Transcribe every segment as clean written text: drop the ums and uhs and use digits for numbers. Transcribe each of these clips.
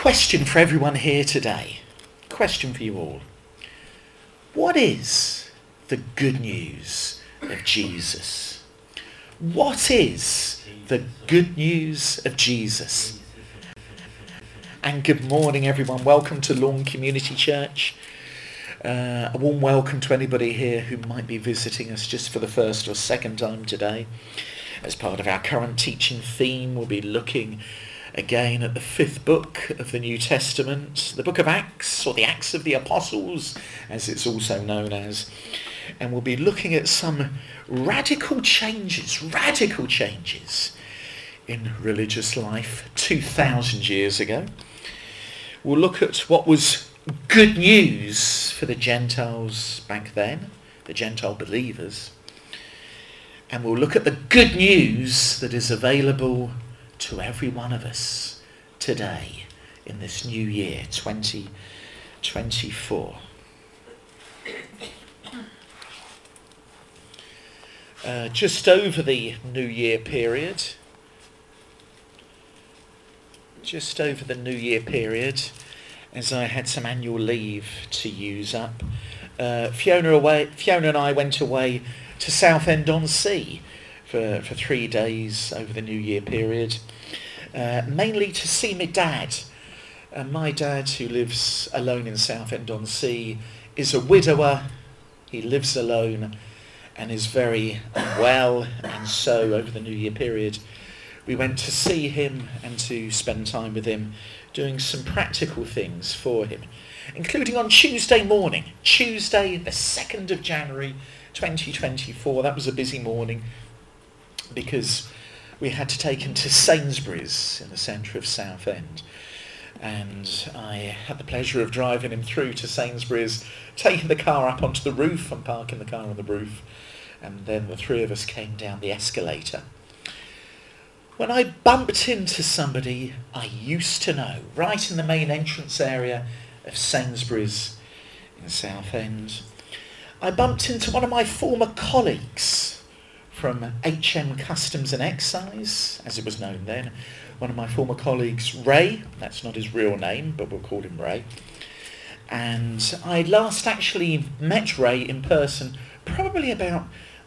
Question for everyone here today. Question for you all. What is the good news of Jesus? What is the good news of Jesus? And good morning, everyone. Welcome to Lawn Community Church. A warm welcome to anybody here who might be visiting us just for the first or second time today. As part of our current teaching theme, we'll be looking again at the fifth book of the New Testament, the book of Acts, or the Acts of the Apostles, as it's also known as. And we'll be looking at some radical changes in religious life 2,000 years ago. We'll look at what was good news for the Gentiles back then, the Gentile believers. And we'll look at the good news that is available to every one of us today in this new year, 2024. Just over the New Year period, as I had some annual leave to use up, Fiona and I went away to Southend-on-Sea for 3 days over the New Year period, mainly to see my dad. My dad, who lives alone in Southend-on-Sea, is a widower. He lives alone and is very unwell, and so over the New Year period we went to see him and to spend time with him, doing some practical things for him, including on Tuesday morning, Tuesday the 2nd of January 2024. That was a busy morning because we had to take him to Sainsbury's in the centre of Southend. And I had the pleasure of driving him through to Sainsbury's, taking the car up onto the roof and parking the car on the roof. And then the three of us came down the escalator. When I bumped into somebody I used to know, right in the main entrance area of Sainsbury's in Southend, I bumped into one of my former colleagues from HM Customs and Excise, as it was known then. One of my former colleagues, Ray, that's not his real name, but we'll call him Ray. And I last actually met Ray in person probably about,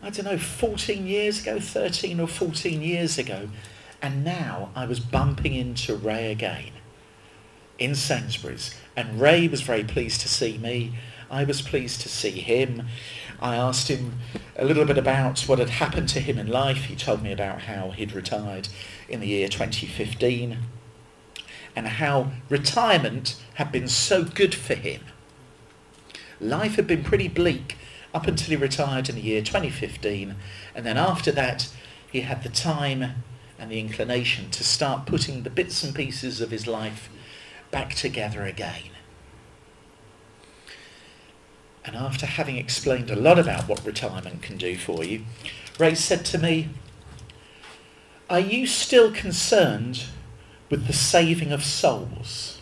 13 or 14 years ago. And now I was bumping into Ray again in Sainsbury's. And Ray was very pleased to see me. I was pleased to see him. I asked him a little bit about what had happened to him in life. He told me about how he'd retired in the year 2015 and how retirement had been so good for him. Life had been pretty bleak up until he retired in the year 2015, and then after that he had the time and the inclination to start putting the bits and pieces of his life back together again. And after having explained a lot about what retirement can do for you, Ray said to me, "Are you still concerned with the saving of souls?"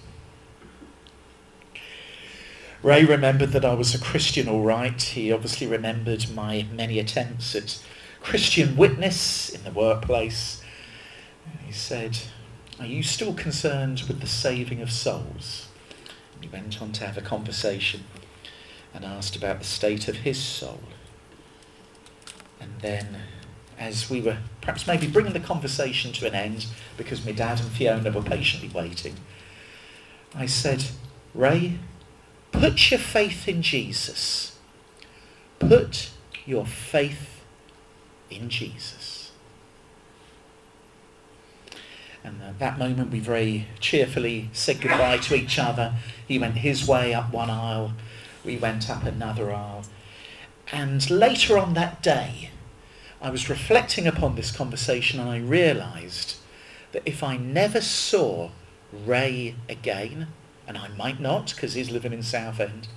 Ray remembered that I was a Christian, all right. He obviously remembered my many attempts at Christian witness in the workplace. He said, "Are you still concerned with the saving of souls?" And he went on to have a conversation and asked about the state of his soul. And then, as we were perhaps maybe bringing the conversation to an end, because my dad and Fiona were patiently waiting, I said, "Ray, put your faith in Jesus. Put your faith in Jesus." And at that moment we very cheerfully said goodbye to each other. He went his way up one aisle. We went up another aisle. And later on that day, I was reflecting upon this conversation and I realised that if I never saw Ray again, and I might not because he's living in Southend,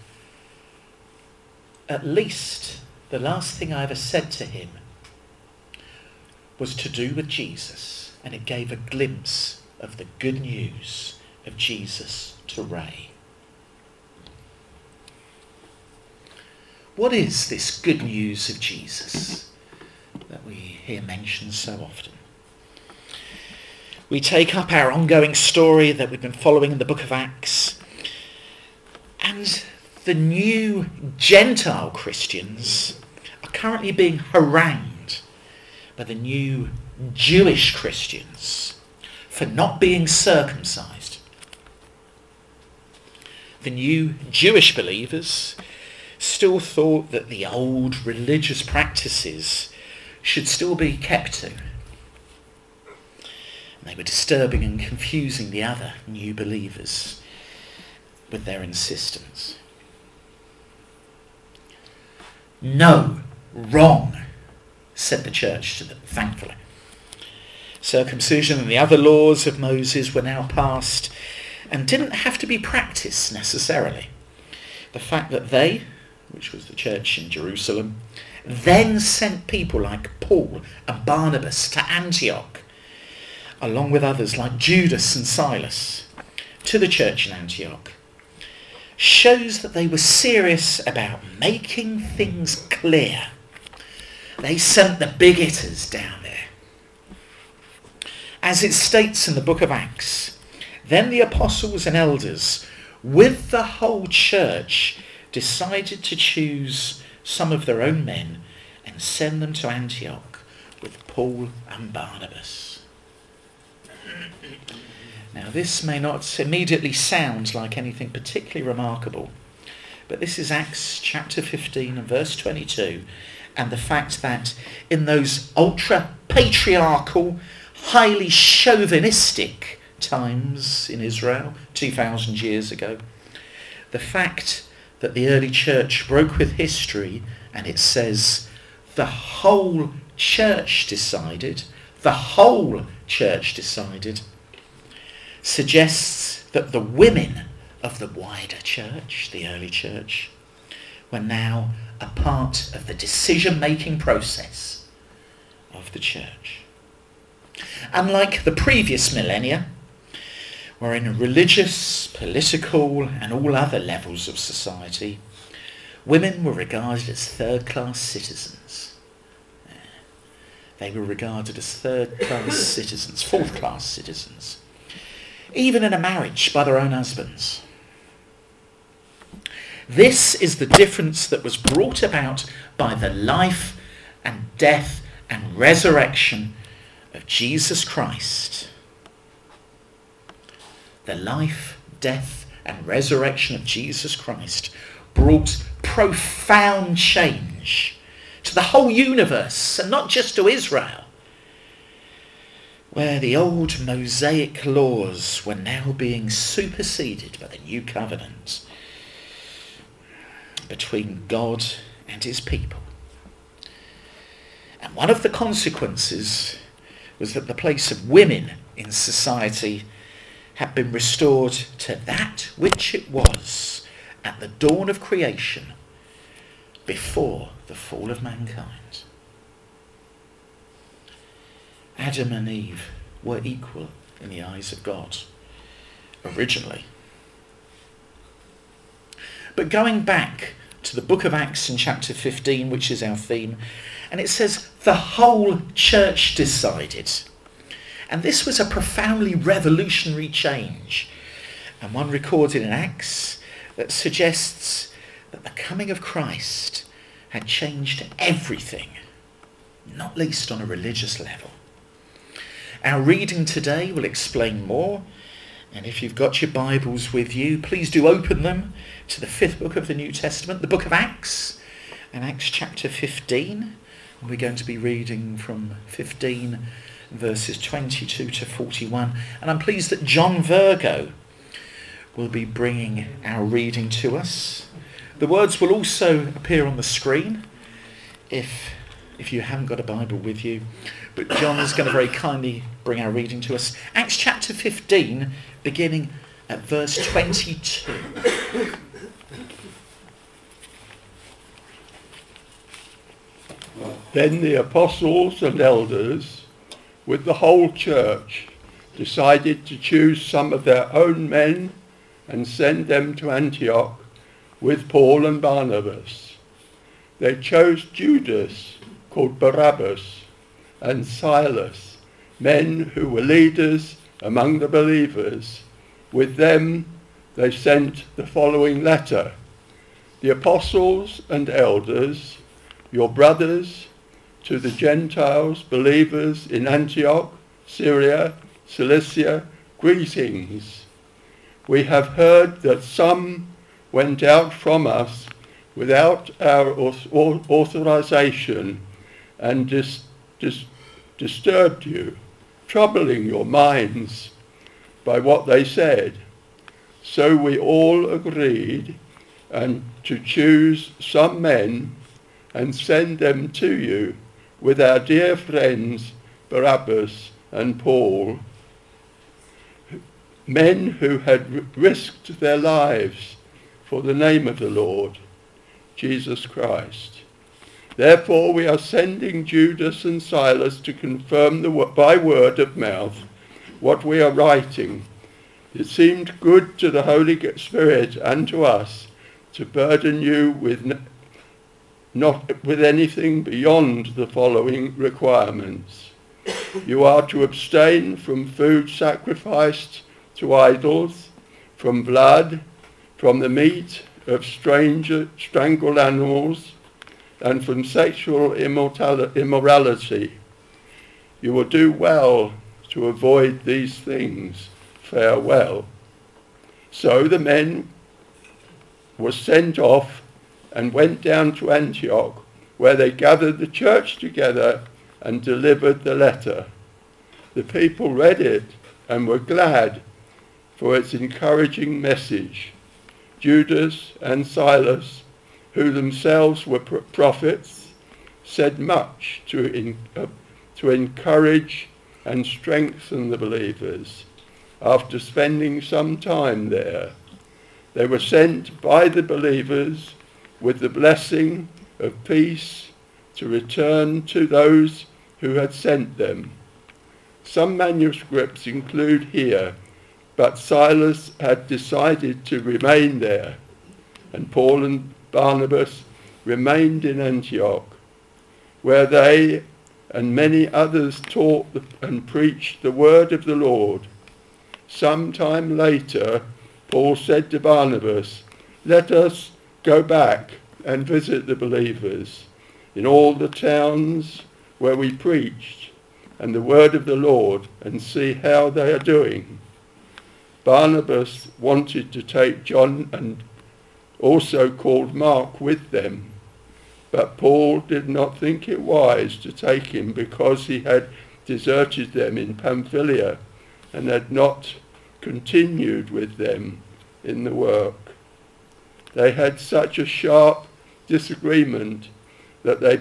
at least the last thing I ever said to him was to do with Jesus, and it gave a glimpse of the good news of Jesus to Ray. What is this good news of Jesus that we hear mentioned so often? we take up our ongoing story that we've been following in the book of Acts, and the new Gentile Christians are currently being harangued by the new Jewish Christians for not being circumcised. The new Jewish believers still thought that the old religious practices should still be kept to. And they were disturbing and confusing the other new believers with their insistence. No, wrong, said the church to them, thankfully. Circumcision and the other laws of Moses were now passed and didn't have to be practiced necessarily. The fact that they, which was the church in Jerusalem, then sent people like Paul and Barnabas to Antioch, along with others like Judas and Silas, to the church in Antioch, shows that they were serious about making things clear. They sent the big hitters down there. As it states in the book of Acts, then the apostles and elders, with the whole church, decided to choose some of their own men and send them to Antioch with Paul and Barnabas. Now, this may not immediately sound like anything particularly remarkable, but this is Acts chapter 15 and verse 22, and the fact that in those ultra-patriarchal, highly chauvinistic times in Israel 2,000 years ago, the fact that the early church broke with history and it says the whole church decided, suggests that the women of the wider church, the early church, were now a part of the decision-making process of the church. Unlike the previous millennia, where in religious, political and all other levels of society, women were regarded as third-class citizens. They were regarded as third-class citizens, fourth-class citizens, even in a marriage by their own husbands. This is the difference that was brought about by the life and death and resurrection of Jesus Christ. The life, death and resurrection of Jesus Christ brought profound change to the whole universe, and not just to Israel, where the old Mosaic laws were now being superseded by the new covenant between God and his people. And one of the consequences was that the place of women in society had been restored to that which it was at the dawn of creation before the fall of mankind. Adam and Eve were equal in the eyes of God originally. But going back to the book of Acts in chapter 15, which is our theme, and it says the whole church decided. And this was a profoundly revolutionary change, and one recorded in Acts that suggests that the coming of Christ had changed everything, not least on a religious level. Our reading today will explain more, and if you've got your Bibles with you, please do open them to the 5th book of the New Testament, the book of Acts, and Acts chapter 15. We're going to be reading from 15 verses 22 to 41, and I'm pleased that John Virgo will be bringing our reading to us. The words will also appear on the screen if you haven't got a Bible with you, but John is going to very kindly bring our reading to us. Acts chapter 15, beginning at verse 22. Then the apostles and elders, with the whole church, decided to choose some of their own men and send them to Antioch with Paul and Barnabas. They chose Judas, called Barabbas, and Silas, men who were leaders among the believers. With them they sent the following letter. The apostles and elders, your brothers, to the Gentiles, believers in Antioch, Syria, Cilicia, greetings. We have heard that some went out from us without our authorization and disturbed you, troubling your minds by what they said. So we all agreed and to choose some men and send them to you with our dear friends Barabbas and Paul, men who had risked their lives for the name of the Lord, Jesus Christ. Therefore we are sending Judas and Silas to confirm by word of mouth what we are writing. It seemed good to the Holy Spirit and to us to burden you with not with anything beyond the following requirements. You are to abstain from food sacrificed to idols, from blood, from the meat of strangled animals, and from sexual immorality. You will do well to avoid these things. Farewell. So the men were sent off and went down to Antioch, where they gathered the church together and delivered the letter. The people read it and were glad for its encouraging message. Judas and Silas, who themselves were prophets, said much to encourage and strengthen the believers. After spending some time there, they were sent by the believers with the blessing of peace to return to those who had sent them. Some manuscripts include here, but Silas had decided to remain there, and Paul and Barnabas remained in Antioch, where they and many others taught and preached the word of the Lord. Some time later, Paul said to Barnabas, "Let us go back and visit the believers in all the towns where we preached and the word of the Lord and see how they are doing." Barnabas wanted to take John and also called Mark with them, but Paul did not think it wise to take him because he had deserted them in Pamphylia and had not continued with them in the work. They had such a sharp disagreement that they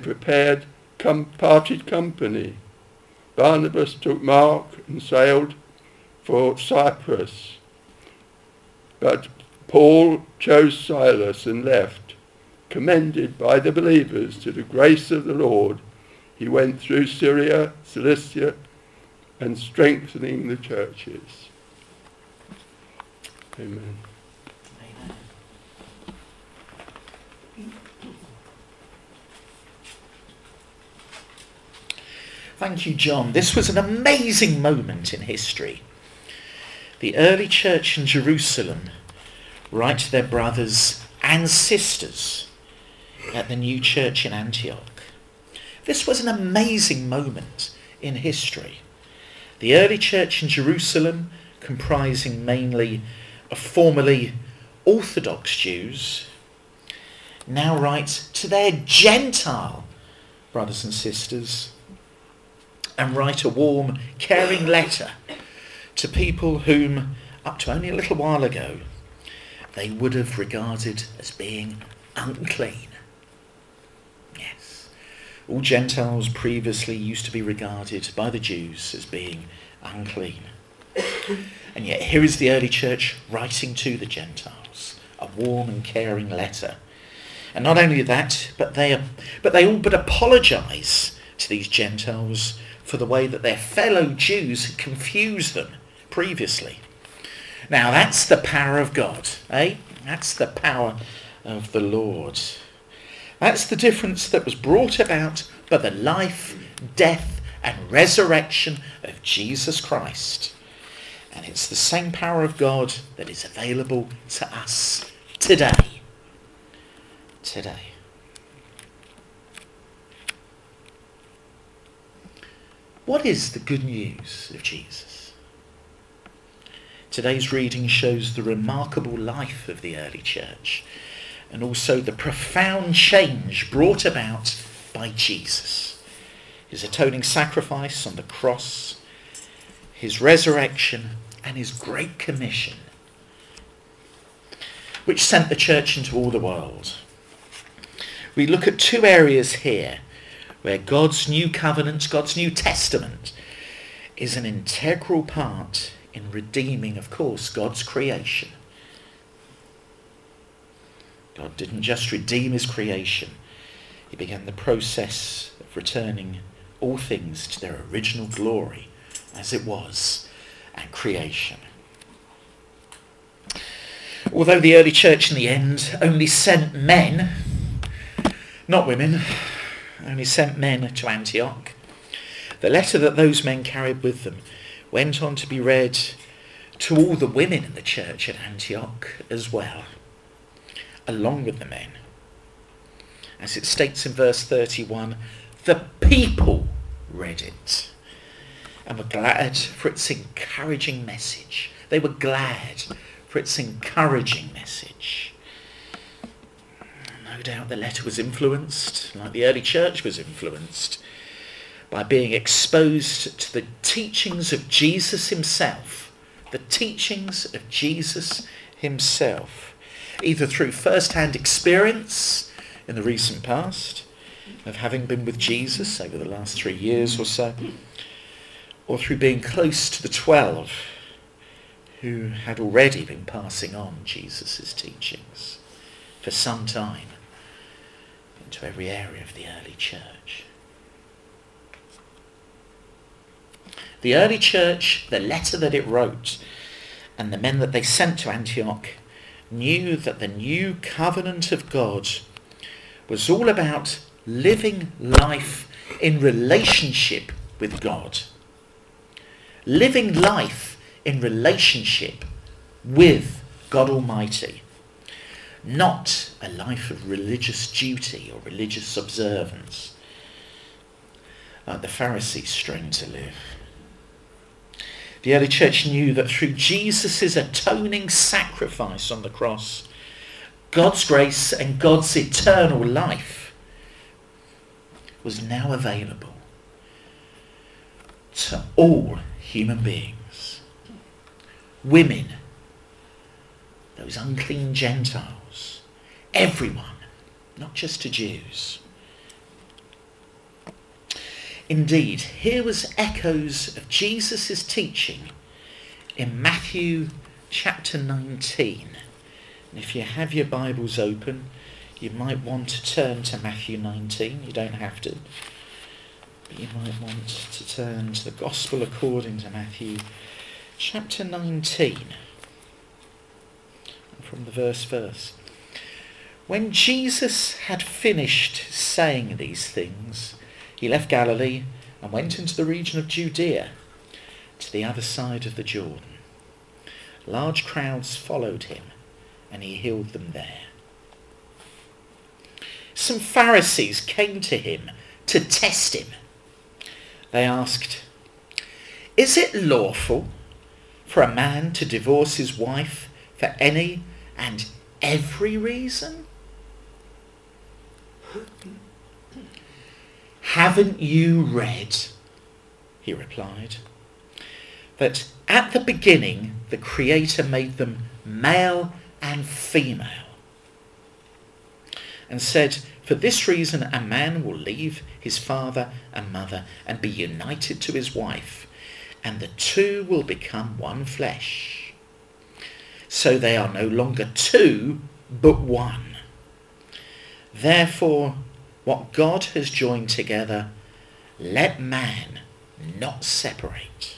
parted company. Barnabas took Mark and sailed for Cyprus, but Paul chose Silas and left. Commended by the believers to the grace of the Lord, he went through Syria, Cilicia, and strengthening the churches. Amen. Thank you, John. This was an amazing moment in history. The early church in Jerusalem write to their brothers and sisters at the new church in Antioch. This was an amazing moment in history. The early church in Jerusalem, comprising mainly of formerly Orthodox Jews, now write to their Gentile brothers and sisters and write a warm, caring letter to people whom, up to only a little while ago, they would have regarded as being unclean. Yes, all Gentiles previously used to be regarded by the Jews as being unclean. And yet here is the early church writing to the Gentiles, a warm and caring letter. And not only that, but they all but apologise to these Gentiles for the way that their fellow Jews had confused them previously. Now that's the power of God, eh? That's the power of the Lord. That's the difference that was brought about by the life, death and resurrection of Jesus Christ. And it's the same power of God that is available to us today. Today. What is the good news of Jesus? Today's reading shows the remarkable life of the early church and also the profound change brought about by Jesus. His atoning sacrifice on the cross, his resurrection, and his great commission, which sent the church into all the world. We look at two areas here where God's new covenant, God's new testament, is an integral part in redeeming, of course, God's creation. God didn't just redeem his creation. He began the process of returning all things to their original glory as it was at creation. Although the early church in the end only sent men, not women, only sent men to Antioch, the letter that those men carried with them went on to be read to all the women in the church at Antioch as well, along with the men. As it states in verse 31, the people read it and were glad for its encouraging message. They were glad for its encouraging message. No doubt the letter was influenced, like the early church was influenced, by being exposed to the teachings of Jesus himself, the teachings of Jesus himself, either through first-hand experience in the recent past, of having been with Jesus over the last 3 years or so, or through being close to the 12 who had already been passing on Jesus' teachings for some time into every area of the early church. The early church, the letter that it wrote, and the men that they sent to Antioch knew that the new covenant of God was all about living life in relationship with God. Living life in relationship with God Almighty. Not a life of religious duty or religious observance, like the Pharisees strained to live. The early church knew that through Jesus' atoning sacrifice on the cross, God's grace and God's eternal life was now available to all human beings. Women, those unclean Gentiles, everyone, not just to Jews. Indeed, here was echoes of Jesus' teaching in Matthew chapter 19. And if you have your Bibles open, you might want to turn to Matthew 19. You don't have to. But you might want to turn to the Gospel according to Matthew chapter 19. From the verse. When Jesus had finished saying these things, he left Galilee and went into the region of Judea, to the other side of the Jordan. Large crowds followed him, and he healed them there. Some Pharisees came to him to test him. They asked, "Is it lawful for a man to divorce his wife for any and every reason?" "Haven't you read," he replied, "that at the beginning the Creator made them male and female, and said, for this reason a man will leave his father and mother and be united to his wife, and the two will become one flesh. So they are no longer two, but one. Therefore, what God has joined together, let man not separate."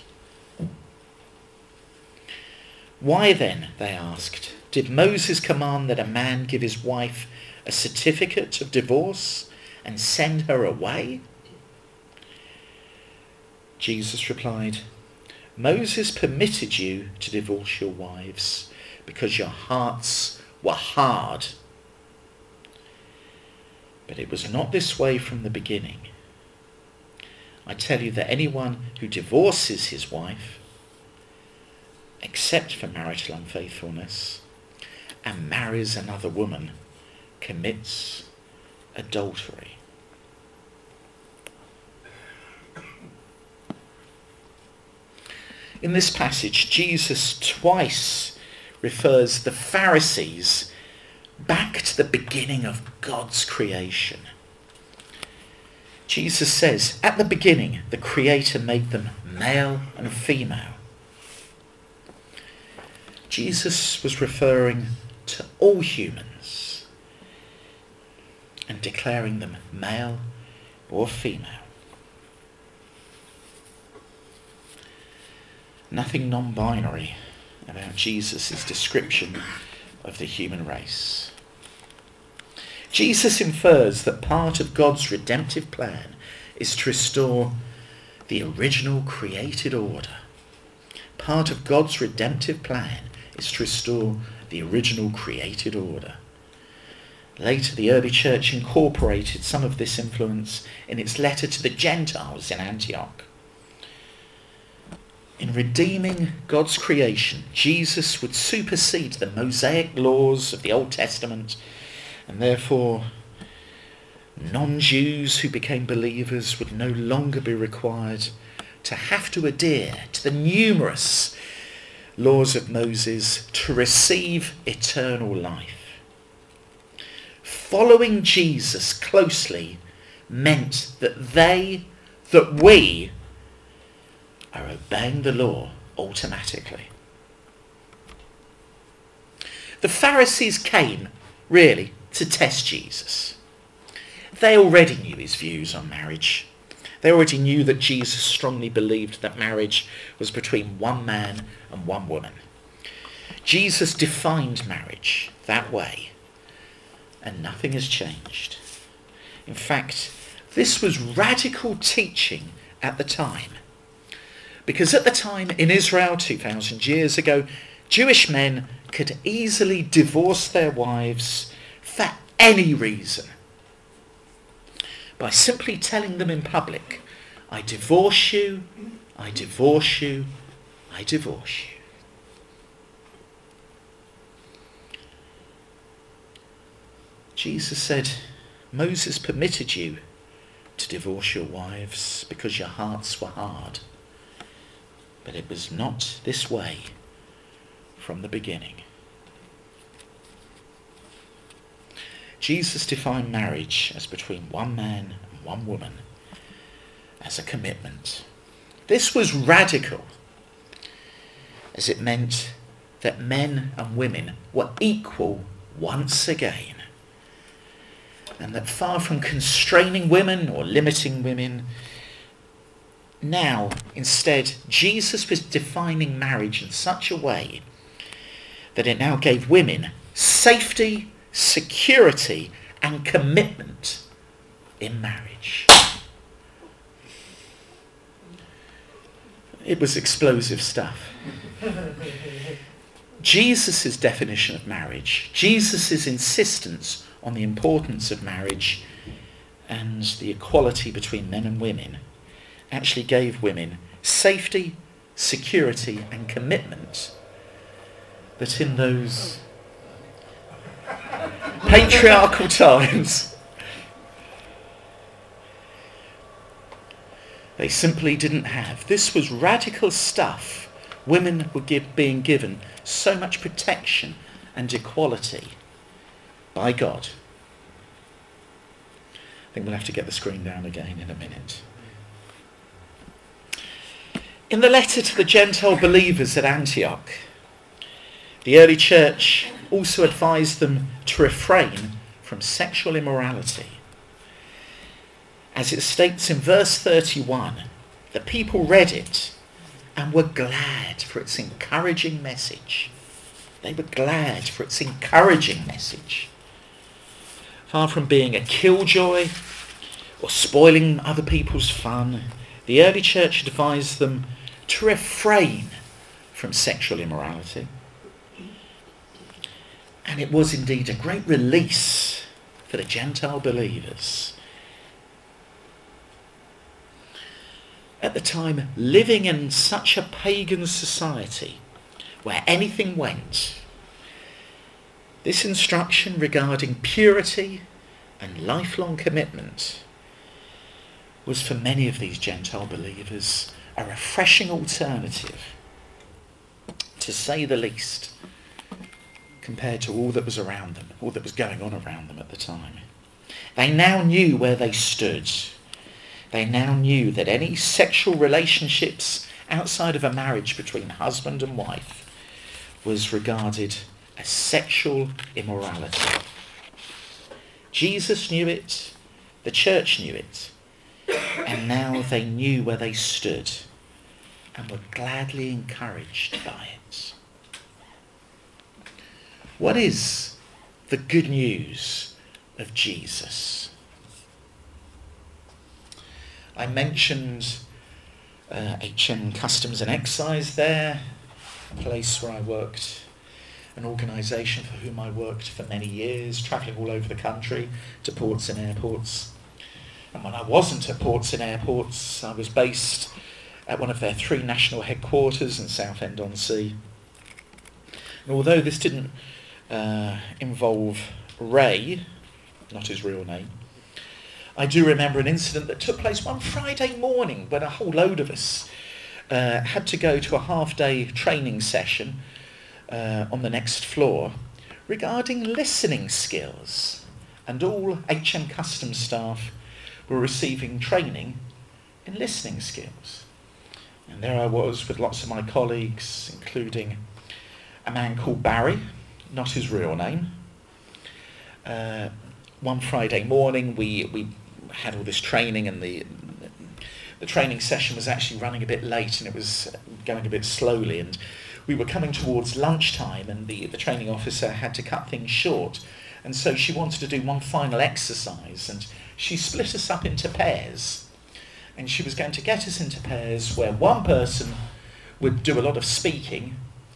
"Why then," they asked, "did Moses command that a man give his wife a certificate of divorce and send her away?" Jesus replied, Moses permitted you to divorce your wives because your hearts were hard. But it was not this way from the beginning. I tell you that anyone who divorces his wife, except for marital unfaithfulness, and marries another woman, commits adultery. In this passage, Jesus twice refers the Pharisees back to the beginning of God's creation. Jesus says, at the beginning, the Creator made them male and female. Jesus was referring to all humans and declaring them male or female. Nothing non-binary about Jesus' description of the human race. Jesus infers that part of God's redemptive plan is to restore the original created order. Part of God's redemptive plan is to restore the original created order. Later, the early church incorporated some of this influence in its letter to the Gentiles in Antioch. In redeeming God's creation, Jesus would supersede the Mosaic laws of the Old Testament, and therefore non-Jews who became believers would no longer be required to have to adhere to the numerous laws of Moses to receive eternal life. Following Jesus closely meant that we are obeying the law automatically. The Pharisees came, really, to test Jesus. They already knew his views on marriage. They already knew that Jesus strongly believed that marriage was between one man and one woman. Jesus defined marriage that way, and nothing has changed. In fact, this was radical teaching at the time. Because at the time in Israel, 2,000 years ago, Jewish men could easily divorce their wives for any reason. By simply telling them in public, I divorce you, I divorce you, I divorce you. Jesus said, Moses permitted you to divorce your wives because your hearts were hard. But it was not this way from the beginning. Jesus defined marriage as between one man and one woman, as a commitment. This was radical, as it meant that men and women were equal once again, and that far from constraining women or limiting women, now, instead, Jesus was defining marriage in such a way that it now gave women safety, security, and commitment in marriage. It was explosive stuff. Jesus' definition of marriage, Jesus' insistence on the importance of marriage and the equality between men and women, actually gave women safety, security, and commitment that in those patriarchal times they simply didn't have. This was radical stuff. Women were being given so much protection and equality by God. I think we'll have to get the screen down again in a minute. In the letter to the Gentile believers at Antioch, the early church also advised them to refrain from sexual immorality. As it states in verse 31, the people read it and were glad for its encouraging message. They were glad for its encouraging message. Far from being a killjoy or spoiling other people's fun, the early church advised them to refrain from sexual immorality. And it was indeed a great release for the Gentile believers. At the time, living in such a pagan society where anything went, this instruction regarding purity and lifelong commitment was for many of these Gentile believers a refreshing alternative, to say the least, compared to all that was around them, all that was going on around them at the time. They now knew where they stood. They now knew that any sexual relationships outside of a marriage between husband and wife was regarded as sexual immorality. Jesus knew it, the church knew it, and now they knew where they stood and were gladly encouraged by it. What is the good news of Jesus? I mentioned HM Customs and Excise there, a place where I worked, an organisation for whom I worked for many years, travelling all over the country to ports and airports. And when I wasn't at ports and airports, I was based at one of their 3 national headquarters in Southend-on-Sea. And although this didn't involve Ray, not his real name, I do remember an incident that took place one Friday morning when a whole load of us had to go to a half-day training session on the next floor regarding listening skills, and all HM Customs staff were receiving training in listening skills. And there I was with lots of my colleagues, including a man called Barry, not his real name. One Friday morning we had all this training, and the training session was actually running a bit late and it was going a bit slowly, and we were coming towards lunchtime, and the training officer had to cut things short, and so she wanted to do one final exercise, and she split us up into pairs, and she was going to get us into pairs where one person would do a lot of speaking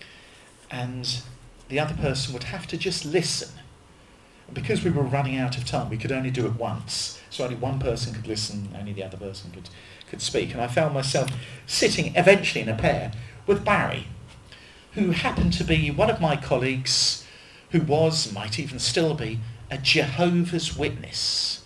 and the other person would have to just listen. And because we were running out of time, we could only do it once, so only one person could listen, only the other person could speak. And I found myself sitting eventually in a pair with Barry, who happened to be one of my colleagues who was, might even still be, a Jehovah's Witness.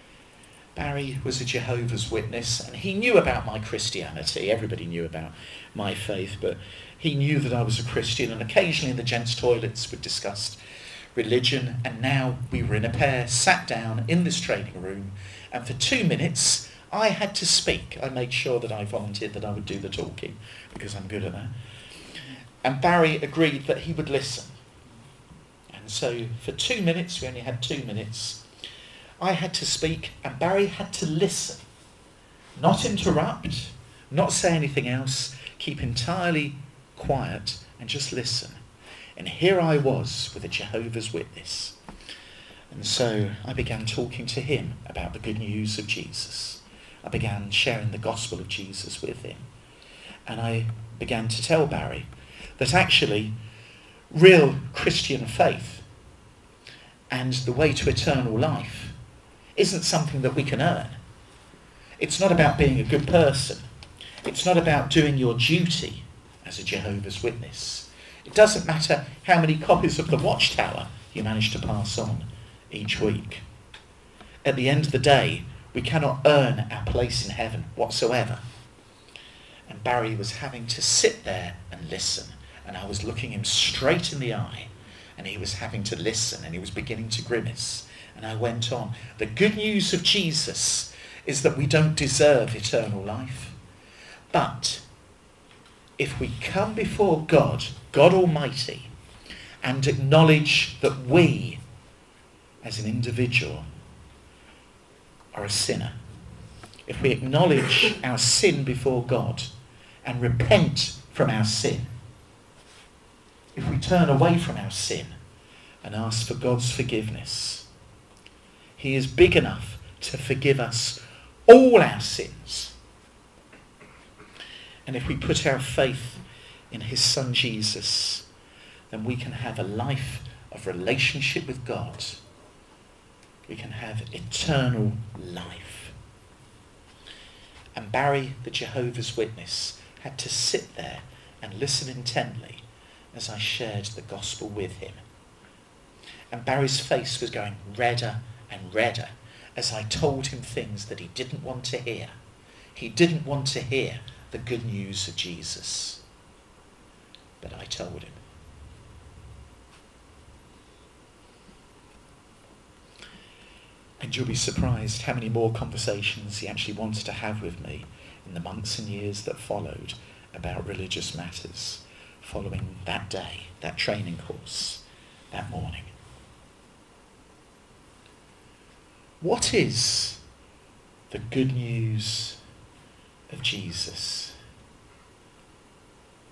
Barry was a Jehovah's Witness, and he knew about my Christianity. Everybody knew about my faith, but he knew that I was a Christian, and occasionally in the gents' toilets we discussed religion. And now we were in a pair, sat down in this training room, and for 2 minutes I had to speak. I made sure that I volunteered that I would do the talking, because I'm good at that. And Barry agreed that he would listen. And so for 2 minutes, we only had 2 minutes, I had to speak and Barry had to listen. Not interrupt, not say anything else, keep entirely quiet and just listen. And here I was with a Jehovah's Witness. And so I began talking to him about the good news of Jesus. I began sharing the gospel of Jesus with him. And I began to tell Barry that actually real Christian faith and the way to eternal life isn't something that we can earn. It's not about being a good person. It's not about doing your duty as a Jehovah's Witness. It doesn't matter how many copies of the Watchtower you manage to pass on each week. At the end of the day, we cannot earn our place in heaven whatsoever. And Barry was having to sit there and listen, and I was looking him straight in the eye, and he was having to listen, and he was beginning to grimace. And I went on. The good news of Jesus is that we don't deserve eternal life. But if we come before God, God Almighty, and acknowledge that we, as an individual, are a sinner, if we acknowledge our sin before God and repent from our sin, if we turn away from our sin and ask for God's forgiveness, he is big enough to forgive us all our sins. And if we put our faith in his Son Jesus, then we can have a life of relationship with God. We can have eternal life. And Barry, the Jehovah's Witness, had to sit there and listen intently as I shared the gospel with him. And Barry's face was going redder and redder as I told him things that he didn't want to hear. He didn't want to hear the good news of Jesus. But I told him. And you'll be surprised how many more conversations he actually wanted to have with me in the months and years that followed about religious matters, following that day, that training course, that morning. What is the good news of Jesus?